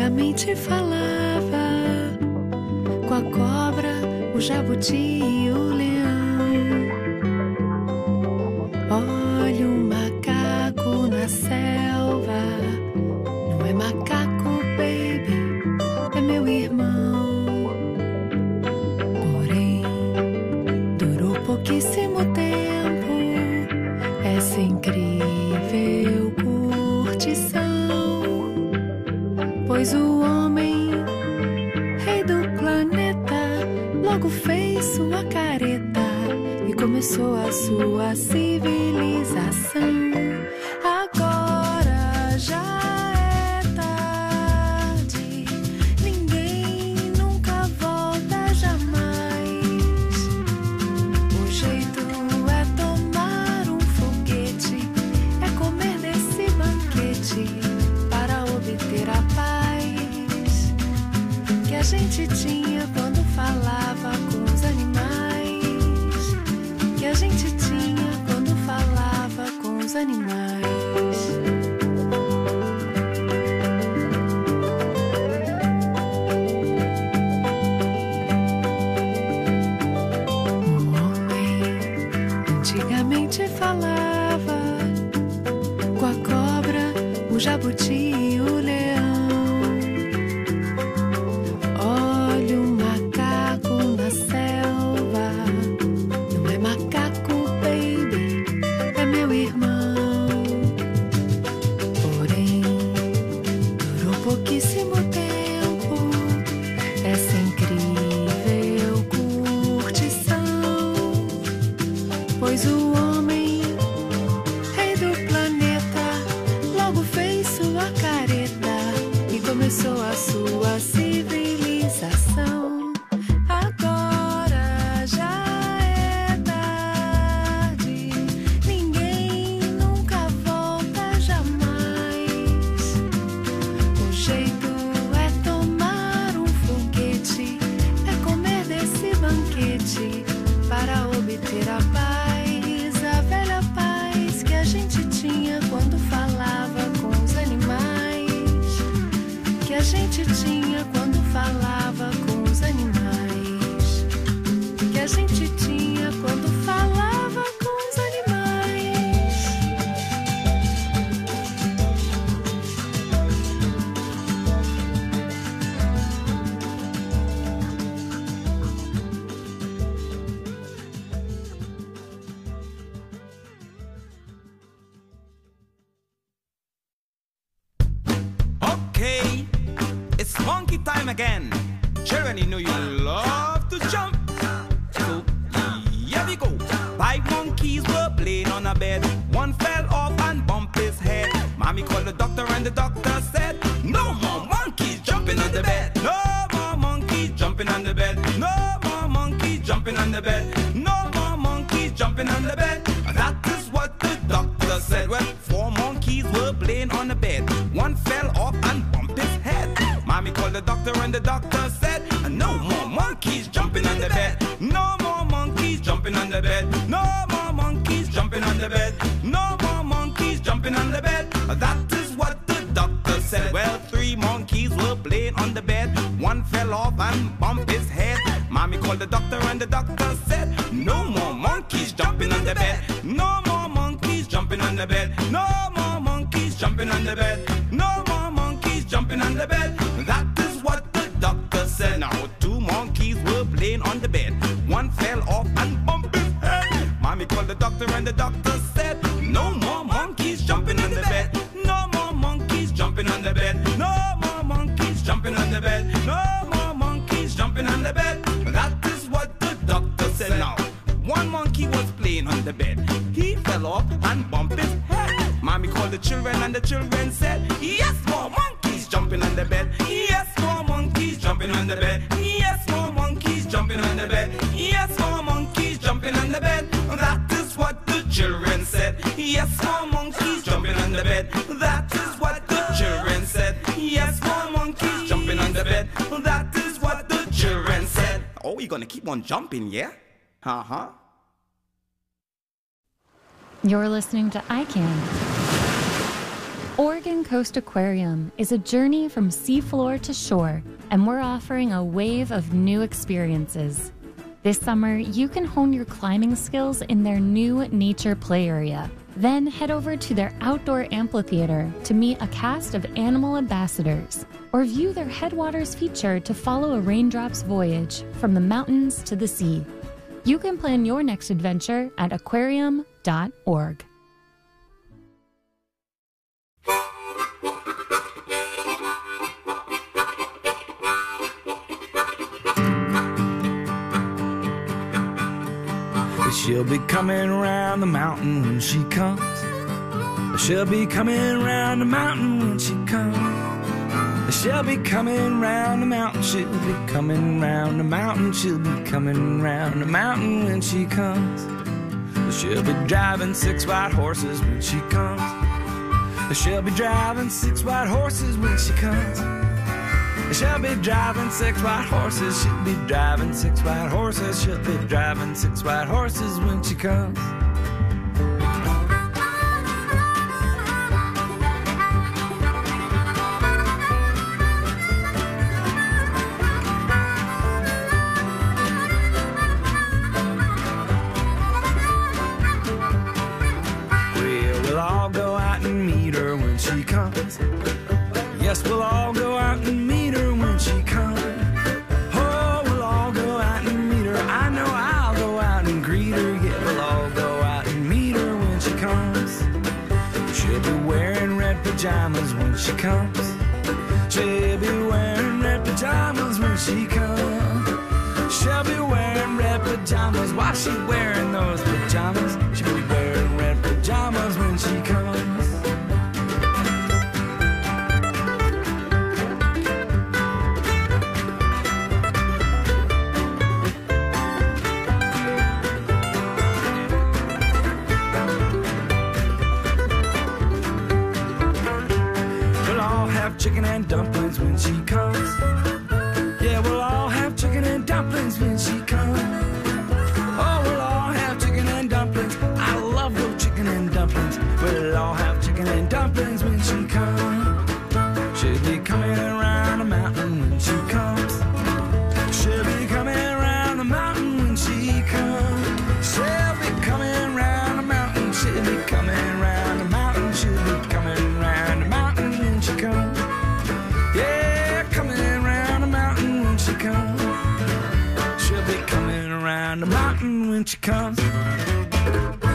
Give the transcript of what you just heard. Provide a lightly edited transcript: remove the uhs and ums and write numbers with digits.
Antigamente falava com a cobra, o jabuti e o leão. Olha o macaco na selva. Não é macaco, baby, é meu irmão. Porém, durou pouquíssimo tempo essa incrível curtição. Pois o homem, rei do planeta, logo fez sua careta e começou a sua civilização. Agora já é tarde, ninguém nunca volta jamais. O jeito é tomar um foguete, é comer desse banquete para obter a paz que a gente tinha quando falava com os animais, que a gente tinha quando falava com os animais. O homem antigamente falava com a cobra, o jabuti e o leão. Olha o macaco na selva. Não é macaco, baby, é meu irmão. Porém, durou pouquíssimo tempo essa incrível curtição. Pois o homem, rei do planeta, logo fez sua careta e começou a sua civilização. Agora já é tarde, ninguém nunca volta jamais. O jeito é tomar um foguete, é comer desse banquete para obter a paz, a velha paz que a gente tinha quando falava com os animais, que a gente tinha quando falava com os animais, que a gente tinha quando falava com os animais. Okay, it's monkey time again. Children, you know you love to jump. So, here we go. 5 monkeys were playing on a bed. One fell off and bumped his head. Mommy called the doctor and the doctor said, no more monkeys jumping on the bed. No more monkeys jumping on the bed. No more monkeys jumping on the bed. No more monkeys jumping on the bed. That is what the doctor said. Well, 4 monkeys were playing on the bed. One fell off and bumped his head. Mommy called the doctor and the doctor said, no more monkeys jumping on the bed. No more monkeys jumping on the bed. No more monkeys jumping on the bed. No more monkeys jumping on the bed. That is what the doctor said. Well, 3 monkeys were playing on the bed. One fell off and bumped his head. Mommy called the doctor and the doctor said, no more monkeys jumping on the bed. No more monkeys jumping on the bed. No more monkeys jumping on the bed. No more monkeys jumping on the bed. That is what the doctor said. Now 2 monkeys were playing on the bed. One fell off and bumped his head. Mommy called the doctor and the doctor said, no more monkeys jumping on the bed. No more monkeys jumping on the bed. No more monkeys jumping on the bed. No more monkeys jumping on the bed. That is what the doctor said. Now 1 monkey was playing on the bed. He fell off and bumped his head. Mommy called the children and the children said, yes, more monkeys jumping on the bed. Yes, more monkeys jumping on the bed. Yes, more monkeys jumping on the bed. Yes, more monkeys jumping on the bed. That is what the children said. Yes, more monkeys jumping on the bed. That is what the children said. Yes, more monkeys jumping on the bed. That is what the children said. Oh, we're gonna keep on jumping, yeah? Uh-huh. You're listening to ICANN. Oregon Coast Aquarium is a journey from seafloor to shore, and we're offering a wave of new experiences. This summer, you can hone your climbing skills in their new nature play area. Then head over to their outdoor amphitheater to meet a cast of animal ambassadors, or view their Headwaters feature to follow a raindrop's voyage from the mountains to the sea. You can plan your next adventure at aquarium.org. She'll be coming around the mountain when she comes. She'll be coming around the mountain when she comes. She'll be coming round the mountain. She'll be coming round the mountain. She'll be coming round the mountain when she comes. She'll be driving 6 white horses when she comes. She'll be driving 6 white horses when she comes. She'll be driving 6 white horses. She'll be driving 6 white horses. She'll be driving 6 white horses when she comes. Well, we'll all go out and meet her when she comes. Yes, we'll all go out and meet her when she comes. Oh, we'll all go out and meet her. I know I'll go out and greet her. Yeah, we'll all go out and meet her when she comes. She'll be wearing red pajamas when she comes. She'll be wearing red pajamas when she comes. She'll be wearing red pajamas. Why she wearing those pajamas? She'll be wearing red pajamas when she comes. Chicken and dumplings when she comes. Yeah, we'll all have chicken and dumplings when she comes. Oh, we'll all have chicken and dumplings. I love those chicken and dumplings. We'll all have chicken and dumplings when she comes. She'll be coming around the mountain when she comes. She'll be coming around the mountain when she comes. She'll be coming around the mountain. She'll be coming around the mountain. She'll be coming around the mountain when she comes. Yeah, coming around the mountain when she comes. She'll be coming around the mountain when she comes.